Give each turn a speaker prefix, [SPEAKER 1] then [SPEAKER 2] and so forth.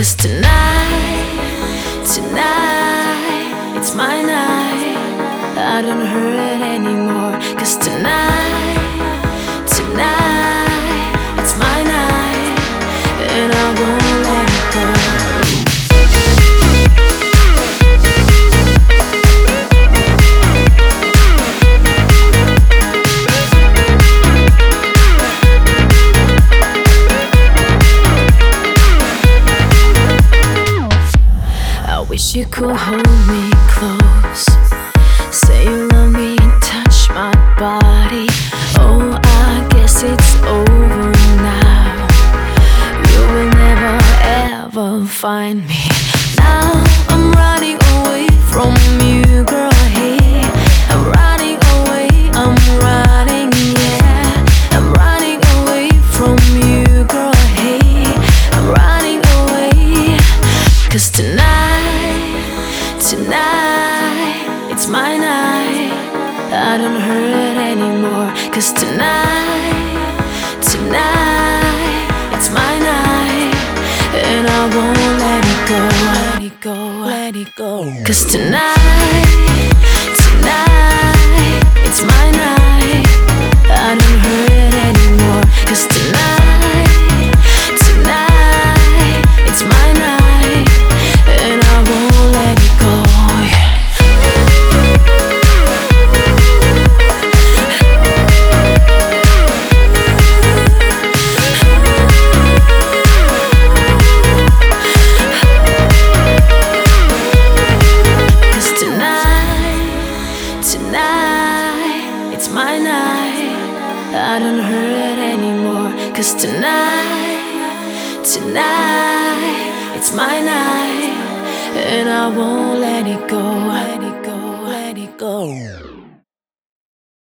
[SPEAKER 1] 'Cause tonight, it's my night. I don't hurt anymore. 'Cause tonight, it's my night, and I won't let it go. Wish you could hold me close, say you love me and touch my body. Oh, I guess it's over now. You will never ever find me. Now I'm running away from you, girl. Hey, I'm running away, I'm running, yeah. I'm running away from you, girl. Hey, I'm running away. 'Cause tonight, it's my night. I don't hurt anymore. 'Cause tonight, it's my night, and I won't let it go, let it go, let it go. 'Cause tonight, it's my night. I don't hurt anymore. 'Cause tonight, it's my night, and I won't let it go. Tonight, it's my night. I don't hurt anymore. 'Cause tonight, it's my night, and I won't let it go, let it go, let it go.